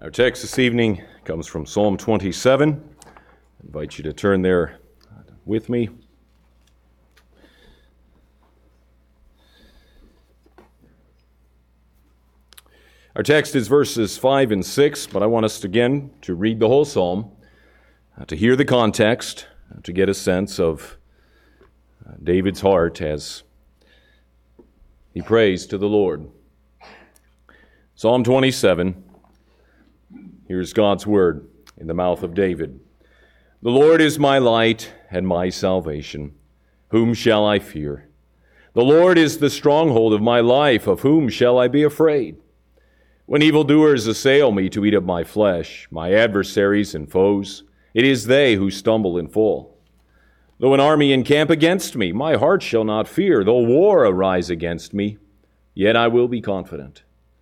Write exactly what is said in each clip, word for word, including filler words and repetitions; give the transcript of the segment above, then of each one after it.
Our text this evening comes from Psalm twenty-seven. I invite you to turn there with me. Our text is verses five and six, but I want us again to read the whole psalm, uh, to hear the context, uh, to get a sense of uh, David's heart as he prays to the Lord. Psalm twenty-seven. Here's God's word in the mouth of David. The Lord is my light and my salvation. Whom shall I fear? The Lord is the stronghold of my life. Of whom shall I be afraid? When evildoers assail me to eat up my flesh, my adversaries and foes, it is they who stumble and fall. Though an army encamp against me, my heart shall not fear. Though war arise against me, yet I will be confident.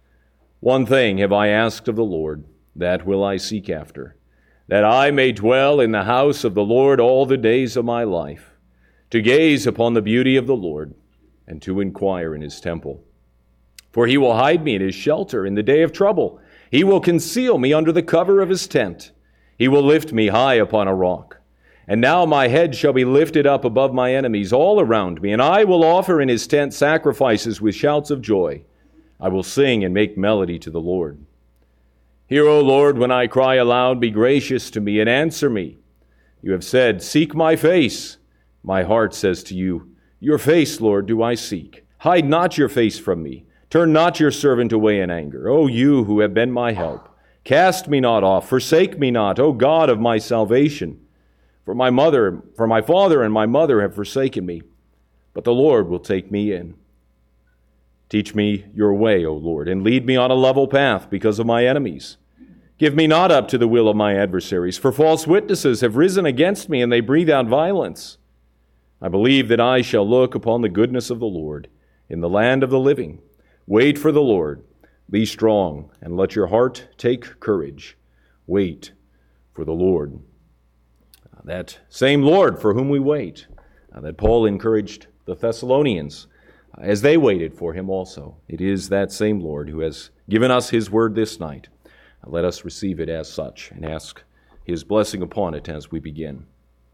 One thing have I asked of the Lord, that will I seek after, that I may dwell in the house of the Lord all the days of my life, to gaze upon the beauty of the Lord, and to inquire in his temple. For he will hide me in his shelter in the day of trouble. He will conceal me under the cover of his tent. He will lift me high upon a rock. And now my head shall be lifted up above my enemies all around me, and I will offer in his tent sacrifices with shouts of joy. I will sing and make melody to the Lord. Hear, O Lord, when I cry aloud, be gracious to me and answer me. You have said, seek my face. My heart says to you, your face, Lord, do I seek. Hide not your face from me. Turn not your servant away in anger. O you who have been my help, cast me not off, forsake me not, O God of my salvation. For my mother, for my father and my mother have forsaken me, but the Lord will take me in. Teach me your way, O Lord, and lead me on a level path because of my enemies. Give me not up to the will of my adversaries, for false witnesses have risen against me, and they breathe out violence. I believe that I shall look upon the goodness of the Lord in the land of the living. Wait for the Lord. Be strong, and let your heart take courage. Wait for the Lord. That same Lord for whom we wait, uh, that Paul encouraged the Thessalonians uh, as they waited for him also. It is that same Lord who has given us his word this night. Uh, let us receive it as such and ask his blessing upon it as we begin.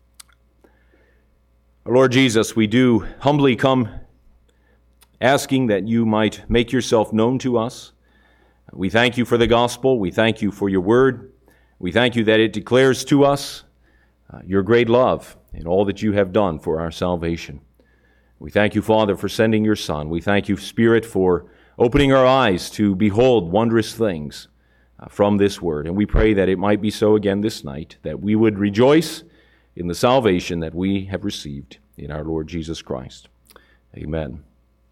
Our Lord Jesus, we do humbly come asking that you might make yourself known to us. We thank you for the gospel. We thank you for your word. We thank you that it declares to us uh, your great love and all that you have done for our salvation. We thank you, Father, for sending your Son. We thank you, Spirit, for opening our eyes to behold wondrous things uh, from this word. And we pray that it might be so again this night, that we would rejoice in the salvation that we have received in our Lord Jesus Christ. Amen.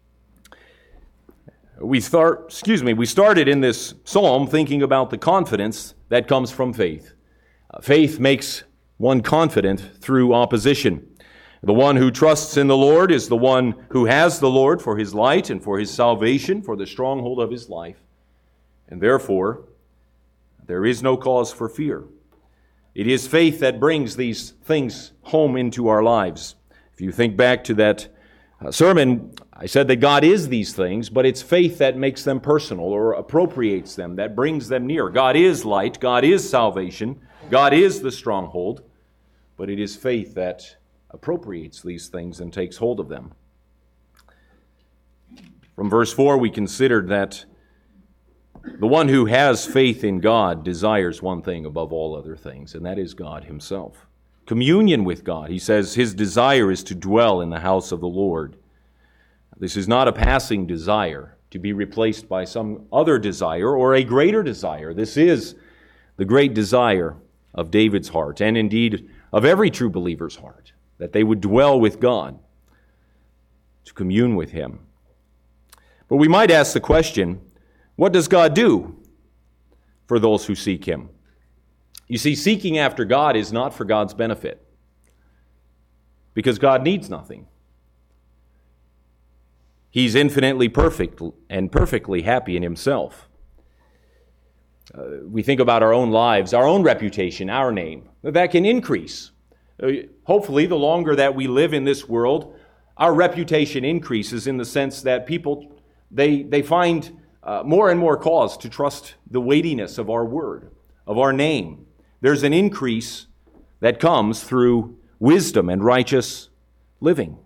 We start, excuse me, we started in this psalm thinking about the confidence that comes from faith. Uh, faith makes one confident through opposition. The one who trusts in the Lord is the one who has the Lord for his light and for his salvation, for the stronghold of his life. And therefore, there is no cause for fear. It is faith that brings these things home into our lives. If you think back to that uh, sermon, I said that God is these things, but it's faith that makes them personal or appropriates them, that brings them near. God is light, God is salvation, God is the stronghold, but it is faith that appropriates these things and takes hold of them. From verse four, we considered that the one who has faith in God desires one thing above all other things, and that is God himself. Communion with God. He says his desire is to dwell in the house of the Lord. This is not a passing desire to be replaced by some other desire or a greater desire. This is the great desire of David's heart, and indeed of every true believer's heart, that they would dwell with God, to commune with him. But we might ask the question, what does God do for those who seek him? You see, seeking after God is not for God's benefit, because God needs nothing. He's infinitely perfect and perfectly happy in himself. Uh, we think about our own lives, our own reputation, our name. That can increase. Uh, hopefully, the longer that we live in this world, our reputation increases in the sense that people, they, they find uh, more and more cause to trust the weightiness of our word, of our name. There's an increase that comes through wisdom and righteous living.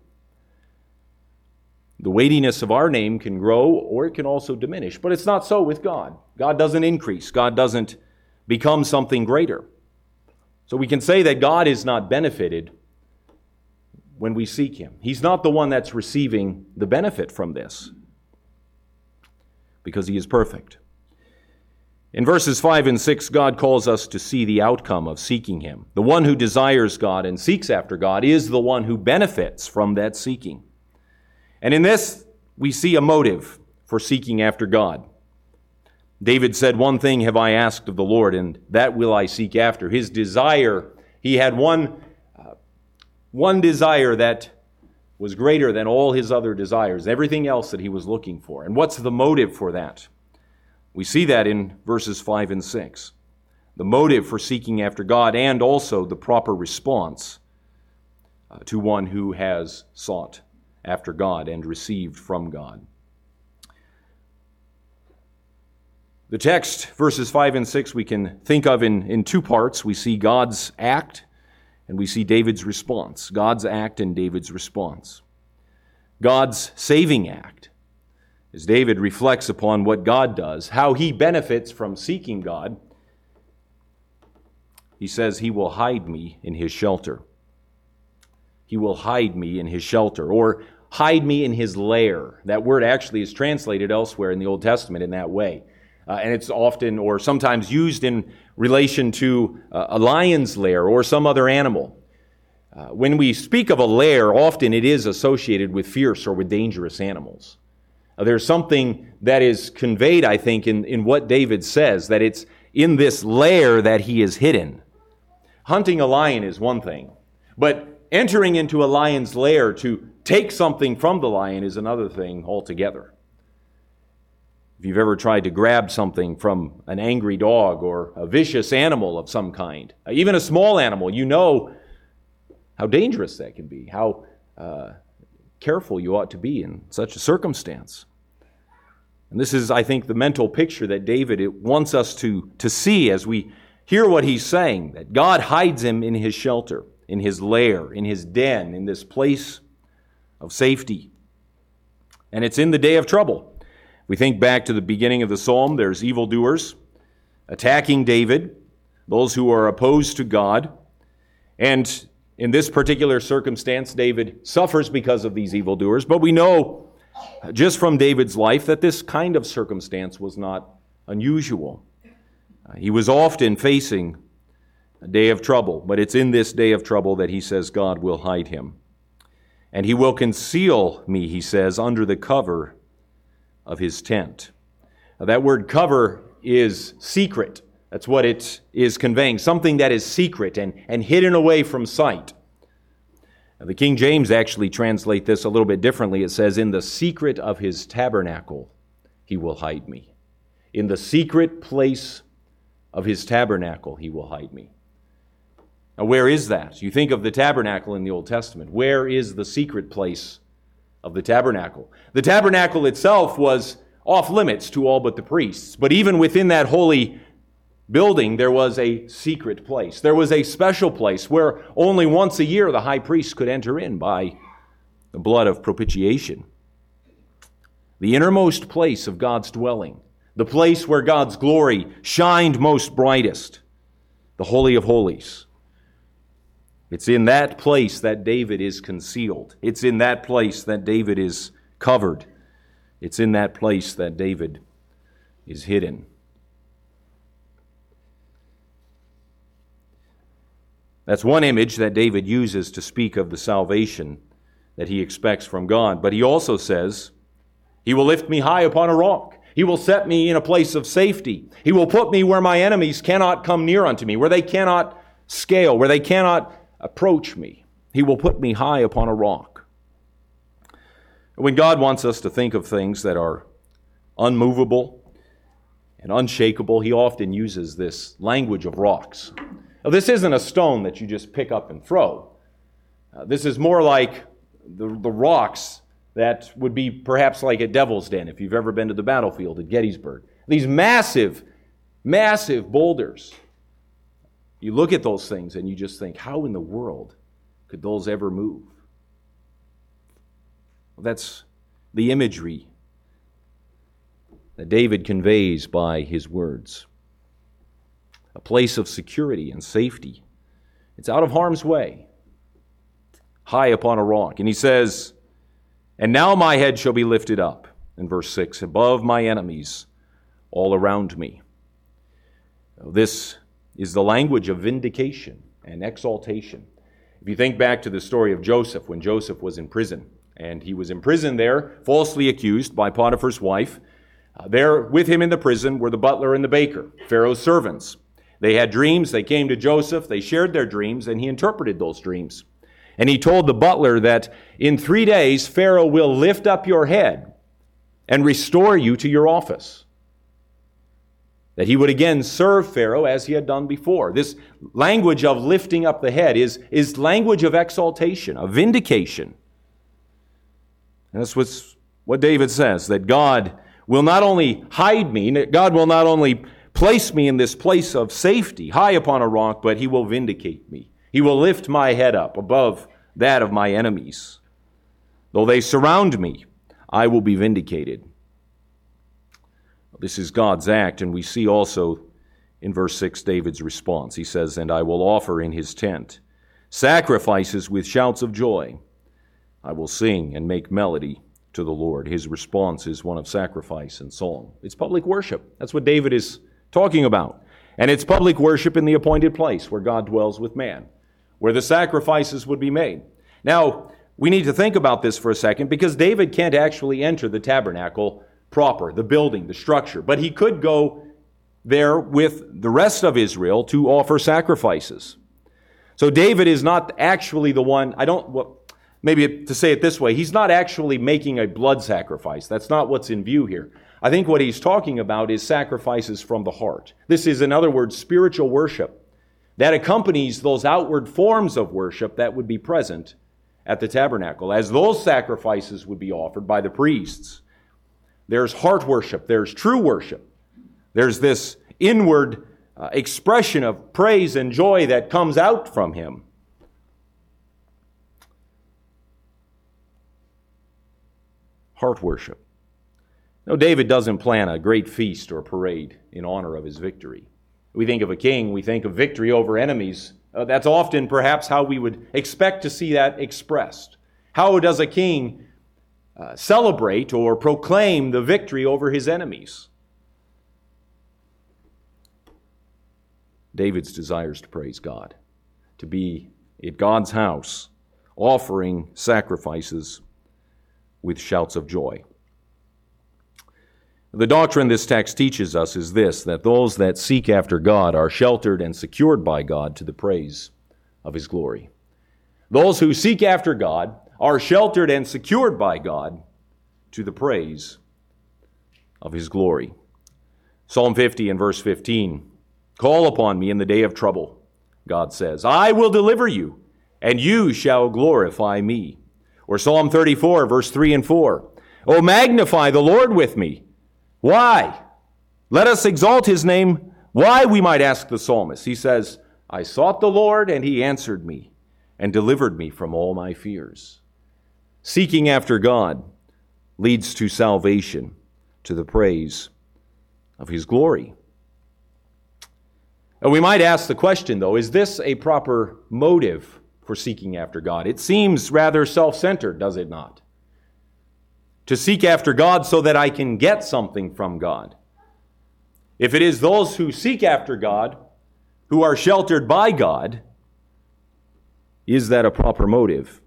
The weightiness of our name can grow or it can also diminish, but it's not so with God. God doesn't increase. God doesn't become something greater. So we can say that God is not benefited when we seek Him. He's not the one that's receiving the benefit from this because He is perfect. In verses five and six, God calls us to see the outcome of seeking Him. The one who desires God and seeks after God is the one who benefits from that seeking. And in this, we see a motive for seeking after God. David said, "One thing have I asked of the Lord, and that will I seek after." His desire, he had one, uh, one desire that was greater than all his other desires, everything else that he was looking for. And what's the motive for that? We see that in verses five and six. The motive for seeking after God and also the proper response uh, to one who has sought after God and received from God. The text, verses five and six, we can think of in, in two parts. We see God's act and we see David's response. God's act and David's response. God's saving act, as David reflects upon what God does, how he benefits from seeking God, he says, "He will hide me in His shelter." He will hide me in His shelter, or hide me in His lair. That word actually is translated elsewhere in the Old Testament in that way. Uh, and it's often or sometimes used in relation to uh, a lion's lair or some other animal. Uh, when we speak of a lair, often it is associated with fierce or with dangerous animals. Uh, there's something that is conveyed, I think, in, in what David says, that it's in this lair that he is hidden. Hunting a lion is one thing, but entering into a lion's lair to take something from the lion is another thing altogether. If you've ever tried to grab something from an angry dog or a vicious animal of some kind, even a small animal, you know how dangerous that can be, how uh, careful you ought to be in such a circumstance. And this is, I think, the mental picture that David wants us to, to see as we hear what he's saying, that God hides him in His shelter, in His lair, in His den, in this place of safety. And it's in the day of trouble. We think back to the beginning of the psalm, there's evildoers attacking David, those who are opposed to God. And in this particular circumstance, David suffers because of these evildoers. But we know just from David's life that this kind of circumstance was not unusual. Uh, he was often facing a day of trouble, but it's in this day of trouble that he says God will hide him. And He will conceal me, he says, under the cover of His tent. Now, that word cover is secret. That's what it is conveying, something that is secret and, and hidden away from sight. Now, the King James actually translate this a little bit differently. It says, "In the secret of His tabernacle, He will hide me." In the secret place of His tabernacle, He will hide me. Now, where is that? You think of the tabernacle in the Old Testament. Where is the secret place of the tabernacle? The tabernacle itself was off limits to all but the priests. But even within that holy building, there was a secret place. There was a special place where only once a year the high priest could enter in by the blood of propitiation. The innermost place of God's dwelling, the place where God's glory shined most brightest, the Holy of Holies. It's in that place that David is concealed. It's in that place that David is covered. It's in that place that David is hidden. That's one image that David uses to speak of the salvation that he expects from God. But he also says, "He will lift me high upon a rock. He will set me in a place of safety. He will put me where my enemies cannot come near unto me, where they cannot scale, where they cannot approach me. He will put me high upon a rock." When God wants us to think of things that are unmovable and unshakable, He often uses this language of rocks. Now, this isn't a stone that you just pick up and throw. Uh, this is more like the, the rocks that would be perhaps like a devil's den if you've ever been to the battlefield at Gettysburg. These massive, massive boulders. You look at those things and you just think, how in the world could those ever move? Well, that's the imagery that David conveys by his words. A place of security and safety. It's out of harm's way, high upon a rock. And he says, and now my head shall be lifted up, in verse six, above my enemies all around me. This is the language of vindication and exaltation. If you think back to the story of Joseph, when Joseph was in prison, and he was imprisoned there, falsely accused by Potiphar's wife. Uh, there with him in the prison were the butler and the baker, Pharaoh's servants. They had dreams, they came to Joseph, they shared their dreams, and he interpreted those dreams. And he told the butler that in three days Pharaoh will lift up your head and restore you to your office. That he would again serve Pharaoh as he had done before. This language of lifting up the head is, is language of exaltation, of vindication. And that's what's, what David says, that God will not only hide me, God will not only place me in this place of safety, high upon a rock, but he will vindicate me. He will lift my head up above that of my enemies. Though they surround me, I will be vindicated. This is God's act, and we see also in verse six David's response. He says, and I will offer in his tent sacrifices with shouts of joy. I will sing and make melody to the Lord. His response is one of sacrifice and song. It's public worship. That's what David is talking about. And it's public worship in the appointed place where God dwells with man, where the sacrifices would be made. Now, we need to think about this for a second because David can't actually enter the tabernacle proper, the building, the structure, but he could go there with the rest of Israel to offer sacrifices. So David is not actually the one, I don't, well, maybe to say it this way, he's not actually making a blood sacrifice. That's not what's in view here. I think what he's talking about is sacrifices from the heart. This is, in other words, spiritual worship that accompanies those outward forms of worship that would be present at the tabernacle. As those sacrifices would be offered by the priests, there's heart worship, there's true worship. There's this inward uh, expression of praise and joy that comes out from him. Heart worship. No, David doesn't plan a great feast or parade in honor of his victory. We think of a king, we think of victory over enemies. Uh, that's often perhaps how we would expect to see that expressed. How does a king uh, celebrate or proclaim the victory over his enemies? David's desires to praise God, to be at God's house, offering sacrifices with shouts of joy. The doctrine this text teaches us is this, that those that seek after God are sheltered and secured by God to the praise of his glory. Those who seek after God are sheltered and secured by God to the praise of his glory. Psalm fifty and verse fifteen, call upon me in the day of trouble, God says. I will deliver you, and you shall glorify me. Or Psalm thirty-four, verse three and four. Oh, magnify the Lord with me. Why? Let us exalt his name. Why, we might ask the psalmist. He says, I sought the Lord, and he answered me, and delivered me from all my fears. Seeking after God leads to salvation, to the praise of his glory. And we might ask the question, though, is this a proper motive for seeking after God? It seems rather self-centered, does it not? To seek after God so that I can get something from God. If it is those who seek after God, who are sheltered by God, is that a proper motive?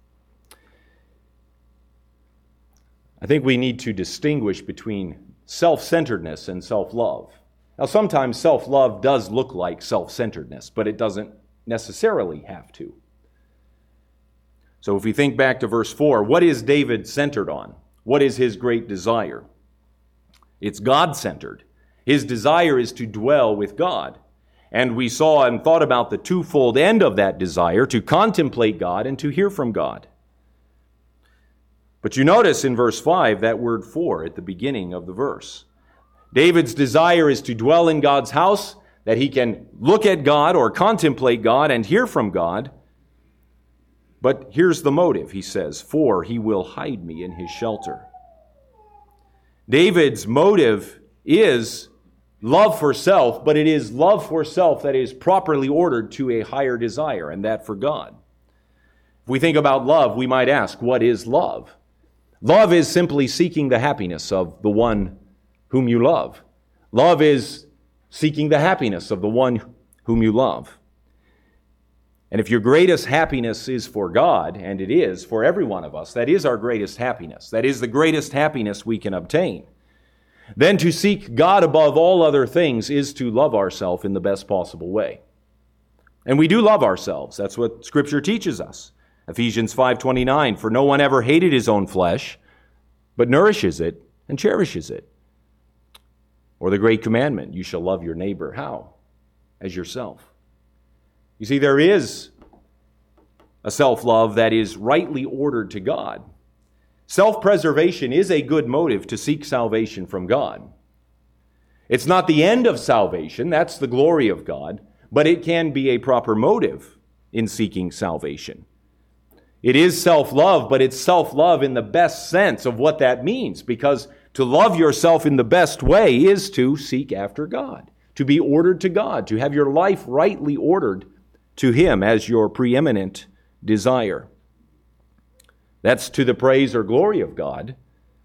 I think we need to distinguish between self-centeredness and self-love. Now, sometimes self-love does look like self-centeredness, but it doesn't necessarily have to. So if we think back to verse four, what is David centered on? What is his great desire? It's God-centered. His desire is to dwell with God. And we saw and thought about the twofold end of that desire, to contemplate God and to hear from God. But you notice in verse five that word for at the beginning of the verse. David's desire is to dwell in God's house, that he can look at God or contemplate God and hear from God. But here's the motive, he says, for he will hide me in his shelter. David's motive is love for self, but it is love for self that is properly ordered to a higher desire, and that for God. If we think about love, we might ask, what is love? Love is simply seeking the happiness of the one whom you love. Love is seeking the happiness of the one whom you love. And if your greatest happiness is for God, and it is for every one of us, that is our greatest happiness. That is the greatest happiness we can obtain. Then to seek God above all other things is to love ourselves in the best possible way. And we do love ourselves. That's what Scripture teaches us. Ephesians five twenty-nine, for no one ever hated his own flesh, but nourishes it and cherishes it. Or the great commandment, you shall love your neighbor. How? As yourself. You see, there is a self-love that is rightly ordered to God. Self-preservation is a good motive to seek salvation from God. It's not the end of salvation, that's the glory of God, but it can be a proper motive in seeking salvation. It is self-love, but it's self-love in the best sense of what that means, because to love yourself in the best way is to seek after God, to be ordered to God, to have your life rightly ordered to Him as your preeminent desire. That's to the praise or glory of God.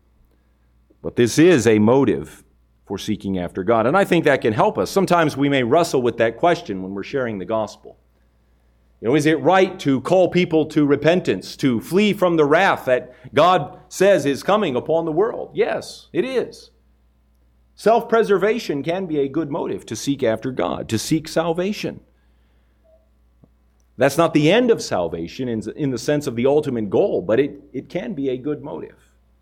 But this is a motive for seeking after God. And I think that can help us. Sometimes we may wrestle with that question when we're sharing the gospel. You know, is it right to call people to repentance, to flee from the wrath that God says is coming upon the world? Yes, it is. Self-preservation can be a good motive to seek after God, to seek salvation. That's not the end of salvation in, in the sense of the ultimate goal, but it, it can be a good motive.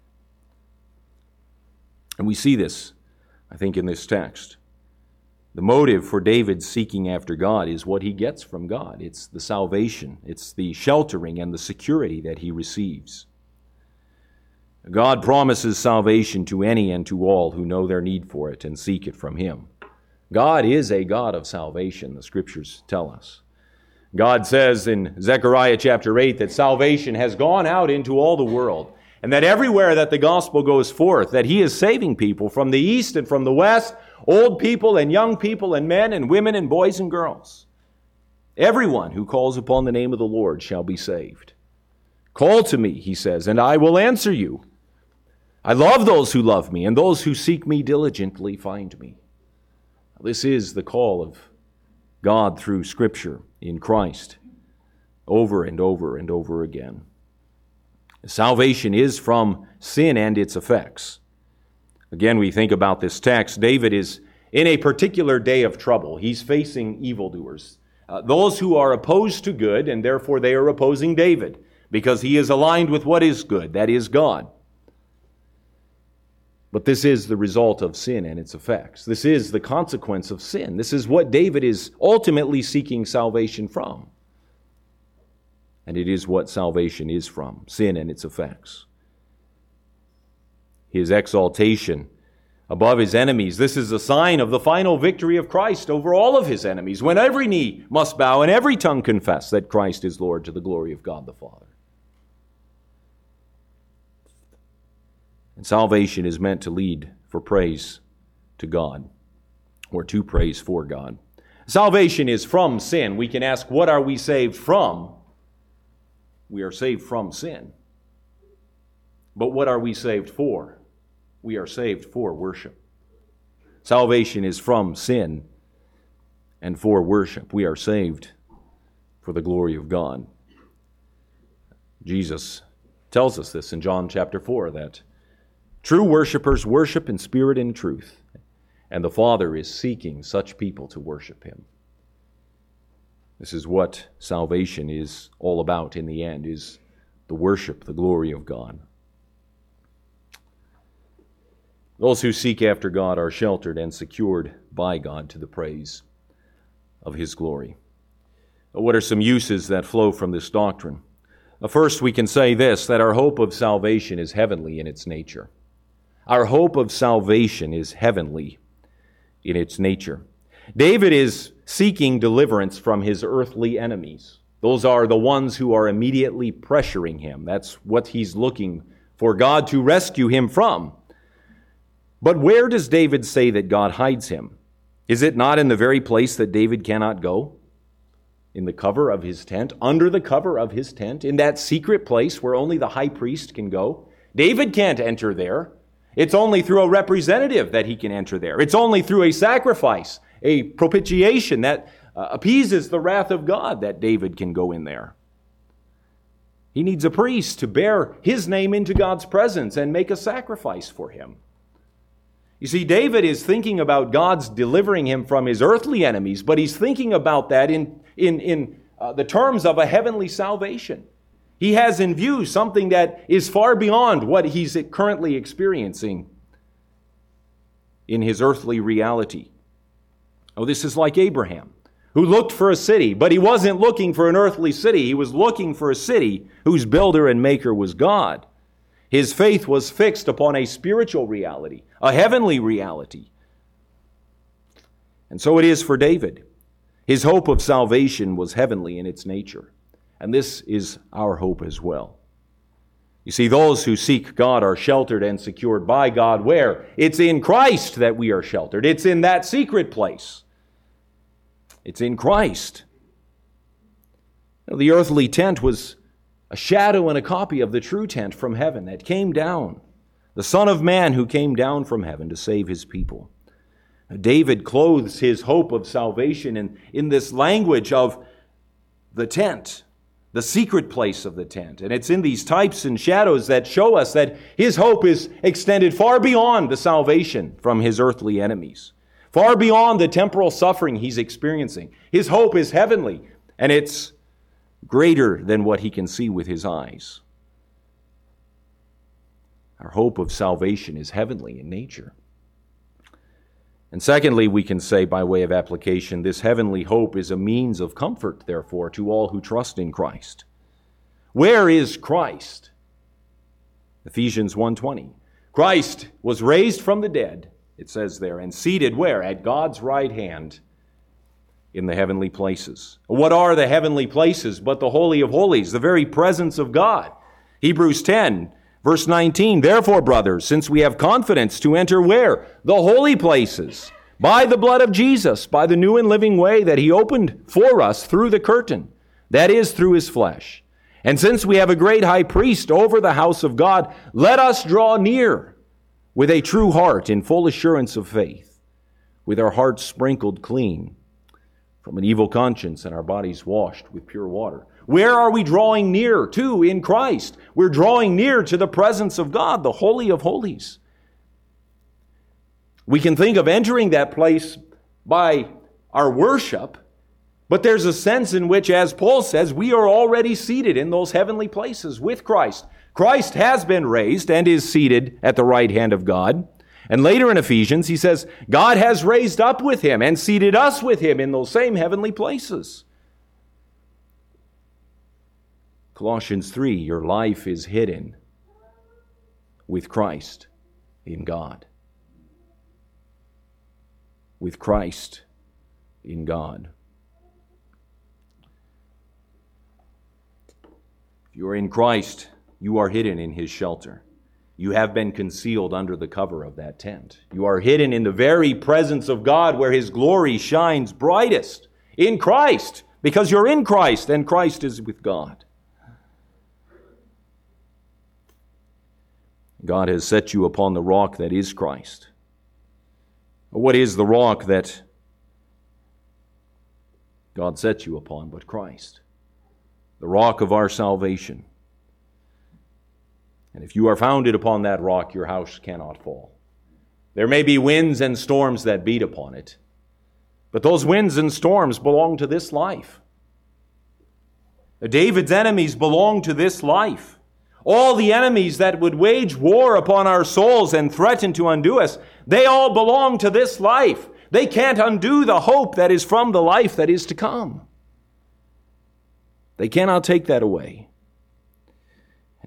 And we see this, I think, in this text. The motive for David seeking after God is what he gets from God. It's the salvation. It's the sheltering and the security that he receives. God promises salvation to any and to all who know their need for it and seek it from Him. God is a God of salvation, the Scriptures tell us. God says in Zechariah chapter eight that salvation has gone out into all the world, and that everywhere that the gospel goes forth, that He is saving people from the east and from the west, old people and young people and men and women and boys and girls. Everyone who calls upon the name of the Lord shall be saved. Call to me, He says, and I will answer you. I love those who love me, and those who seek me diligently find me. This is the call of God through Scripture in Christ, over and over and over again. Salvation is from sin and its effects. Again, we think about this text. David is in a particular day of trouble. He's facing evildoers, uh, those who are opposed to good, and therefore they are opposing David, because he is aligned with what is good, that is God. But this is the result of sin and its effects. This is the consequence of sin. This is what David is ultimately seeking salvation from. And it is what salvation is from, sin and its effects. His exaltation above his enemies, this is a sign of the final victory of Christ over all of his enemies, when every knee must bow and every tongue confess that Christ is Lord, to the glory of God the Father. And salvation is meant to lead for praise to God, or to praise for God. Salvation is from sin. We can ask, what are we saved from? We are saved from sin. But what are we saved for? We are saved for worship. Salvation is from sin and for worship. We are saved for the glory of God. Jesus tells us this in John chapter four, that true worshipers worship in spirit and truth, and the Father is seeking such people to worship Him. This is what salvation is all about in the end, is the worship, the glory of God. Those who seek after God are sheltered and secured by God to the praise of His glory. What are some uses that flow from this doctrine? First, we can say this, that our hope of salvation is heavenly in its nature. Our hope of salvation is heavenly in its nature. David is seeking deliverance from his earthly enemies. Those are the ones who are immediately pressuring him. That's what he's looking for God to rescue him from. But where does David say that God hides him? Is it not in the very place that David cannot go? In the cover of his tent, under the cover of his tent, in that secret place where only the high priest can go? David can't enter there. It's only through a representative that he can enter there. It's only through a sacrifice, a propitiation that uh, appeases the wrath of God that David can go in there. He needs a priest to bear his name into God's presence and make a sacrifice for him. You see, David is thinking about God's delivering him from his earthly enemies, but he's thinking about that in, in, in uh, the terms of a heavenly salvation. He has in view something that is far beyond what he's currently experiencing in his earthly reality. Oh, this is like Abraham, who looked for a city, but he wasn't looking for an earthly city. He was looking for a city whose builder and maker was God. His faith was fixed upon a spiritual reality, a heavenly reality. And so it is for David. His hope of salvation was heavenly in its nature. And this is our hope as well. You see, those who seek God are sheltered and secured by God. Where? It's in Christ that we are sheltered. It's in that secret place. It's in Christ. Now, the earthly tent was a shadow and a copy of the true tent from heaven that came down. The Son of Man who came down from heaven to save his people. Now, David clothes his hope of salvation in, in this language of the tent, the secret place of the tent. And it's in these types and shadows that show us that his hope is extended far beyond the salvation from his earthly enemies, far beyond the temporal suffering he's experiencing. His hope is heavenly, and it's greater than what he can see with his eyes. Our hope of salvation is heavenly in nature. And secondly, we can say by way of application, this heavenly hope is a means of comfort, therefore, to all who trust in Christ. Where is Christ? Ephesians one twenty. Christ was raised from the dead, it says there, and seated where? At God's right hand in the heavenly places. What are the heavenly places but the Holy of Holies, the very presence of God? Hebrews ten, verse nineteen, therefore, brothers, since we have confidence to enter where? The holy places, by the blood of Jesus, by the new and living way that he opened for us through the curtain, that is, through his flesh. And since we have a great high priest over the house of God, let us draw near with a true heart in full assurance of faith, with our hearts sprinkled clean from an evil conscience and our bodies washed with pure water. Where are we drawing near to in Christ? We're drawing near to the presence of God, the Holy of Holies. We can think of entering that place by our worship, but there's a sense in which, as Paul says, we are already seated in those heavenly places with Christ. Christ has been raised and is seated at the right hand of God. And later in Ephesians, he says, God has raised up with him and seated us with him in those same heavenly places. Colossians three, your life is hidden with Christ in God. With Christ in God. If you are in Christ, you are hidden in his shelter. You have been concealed under the cover of that tent. You are hidden in the very presence of God where his glory shines brightest. In Christ, because you're in Christ and Christ is with God. God has set you upon the rock that is Christ. What is the rock that God sets you upon but Christ? The rock of our salvation. And if you are founded upon that rock, your house cannot fall. There may be winds and storms that beat upon it, but those winds and storms belong to this life. David's enemies belong to this life. All the enemies that would wage war upon our souls and threaten to undo us, they all belong to this life. They can't undo the hope that is from the life that is to come. They cannot take that away.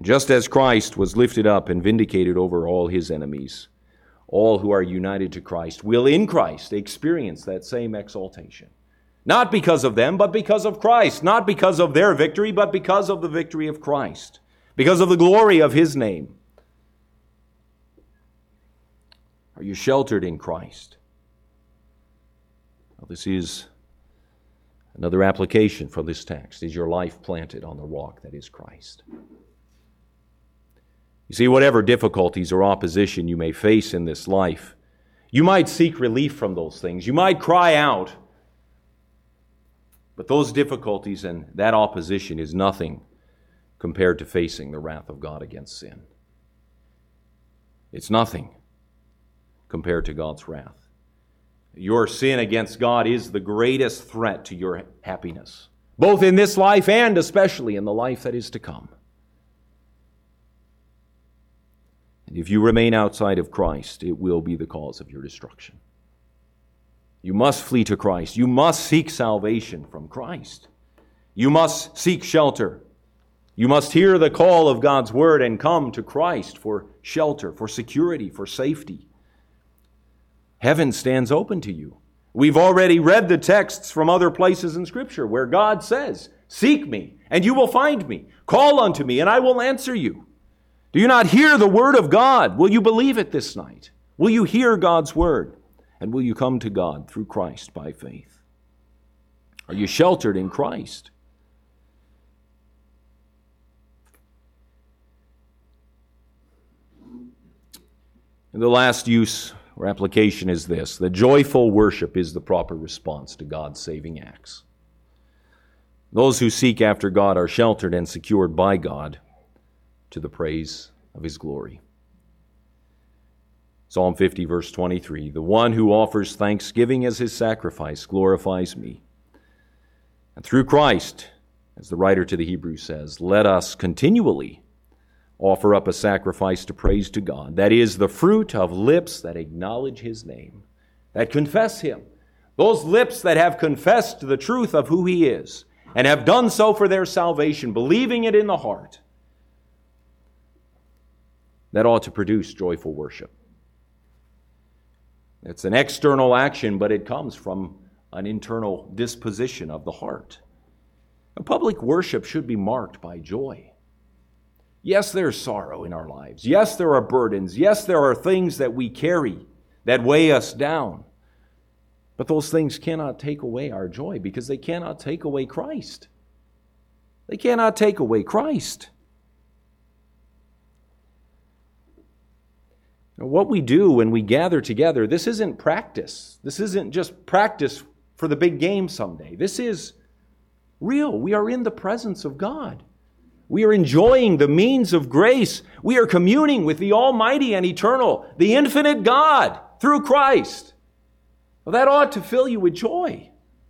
Just as Christ was lifted up and vindicated over all his enemies, all who are united to Christ will in Christ experience that same exaltation. Not because of them, but because of Christ. Not because of their victory, but because of the victory of Christ. Because of the glory of his name. Are you sheltered in Christ? Well, this is another application for this text. Is your life planted on the rock that is Christ? You see, whatever difficulties or opposition you may face in this life, you might seek relief from those things. You might cry out. But those difficulties and that opposition is nothing compared to facing the wrath of God against sin. It's nothing compared to God's wrath. Your sin against God is the greatest threat to your happiness, both in this life and especially in the life that is to come. And if you remain outside of Christ, it will be the cause of your destruction. You must flee to Christ. You must seek salvation from Christ. You must seek shelter. You must hear the call of God's word and come to Christ for shelter, for security, for safety. Heaven stands open to you. We've already read the texts from other places in Scripture where God says, "Seek me, and you will find me. Call unto me, and I will answer you." Do you not hear the word of God? Will you believe it this night? Will you hear God's word? And will you come to God through Christ by faith? Are you sheltered in Christ? And the last use or application is this: the joyful worship is the proper response to God's saving acts. Those who seek after God are sheltered and secured by God to the praise of his glory. Psalm fifty, verse twenty-three, "The one who offers thanksgiving as his sacrifice glorifies me." And through Christ, as the writer to the Hebrews says, let us continually offer up a sacrifice to praise to God. That is the fruit of lips that acknowledge his name, that confess him. Those lips that have confessed the truth of who he is and have done so for their salvation, believing it in the heart. That ought to produce joyful worship. It's an external action, but it comes from an internal disposition of the heart. A public worship should be marked by joy. Yes, there's sorrow in our lives. Yes, there are burdens. Yes, there are things that we carry that weigh us down. But those things cannot take away our joy because they cannot take away Christ. They cannot take away Christ. What we do when we gather together, this isn't practice. This isn't just practice for the big game someday. This is real. We are in the presence of God. We are enjoying the means of grace. We are communing with the Almighty and Eternal, the infinite God, through Christ. Well, that ought to fill you with joy.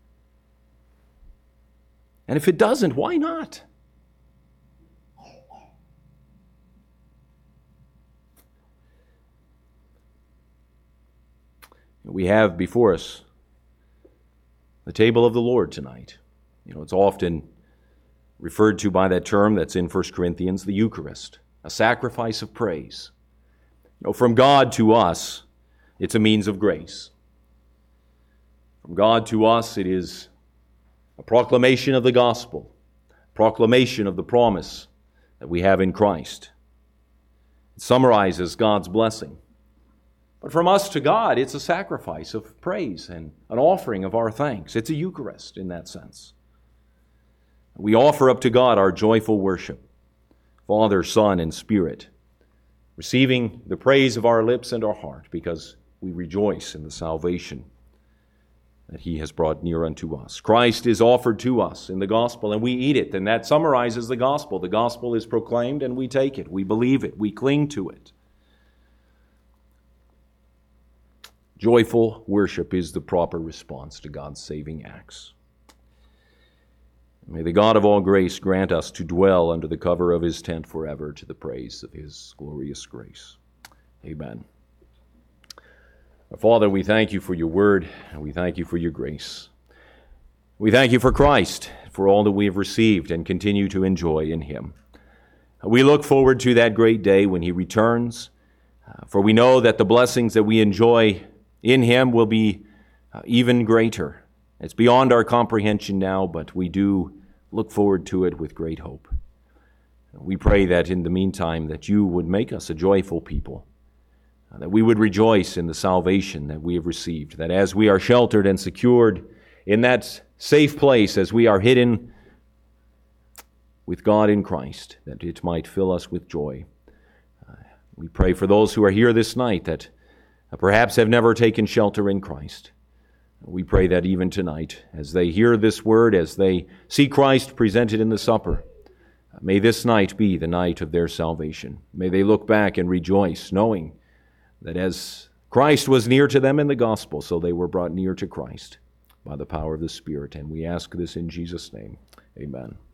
And if it doesn't, why not? We have before us the table of the Lord tonight. You know, it's often referred to by that term that's in First Corinthians, the Eucharist, a sacrifice of praise. You know, from God to us, it's a means of grace. From God to us, it is a proclamation of the gospel, proclamation of the promise that we have in Christ. It summarizes God's blessing. But from us to God, it's a sacrifice of praise and an offering of our thanks. It's a Eucharist in that sense. We offer up to God our joyful worship, Father, Son, and Spirit, receiving the praise of our lips and our heart because we rejoice in the salvation that he has brought near unto us. Christ is offered to us in the gospel, and we eat it, and that summarizes the gospel. The gospel is proclaimed, and we take it. We believe it. We cling to it. Joyful worship is the proper response to God's saving acts. May the God of all grace grant us to dwell under the cover of his tent forever to the praise of his glorious grace. Amen. Our Father, we thank you for your word, and we thank you for your grace. We thank you for Christ, for all that we have received and continue to enjoy in him. We look forward to that great day when he returns, uh, for we know that the blessings that we enjoy in him will be uh, even greater. It's beyond our comprehension now, but we do look forward to it with great hope. We pray that in the meantime that you would make us a joyful people, uh, that we would rejoice in the salvation that we have received, that as we are sheltered and secured in that safe place, as we are hidden with God in Christ, that it might fill us with joy. Uh, we pray for those who are here this night that uh, perhaps have never taken shelter in Christ. We pray that even tonight, as they hear this word, as they see Christ presented in the supper, uh, may this night be the night of their salvation. May they look back and rejoice, knowing that as Christ was near to them in the gospel, so they were brought near to Christ by the power of the Spirit. And we ask this in Jesus' name. Amen.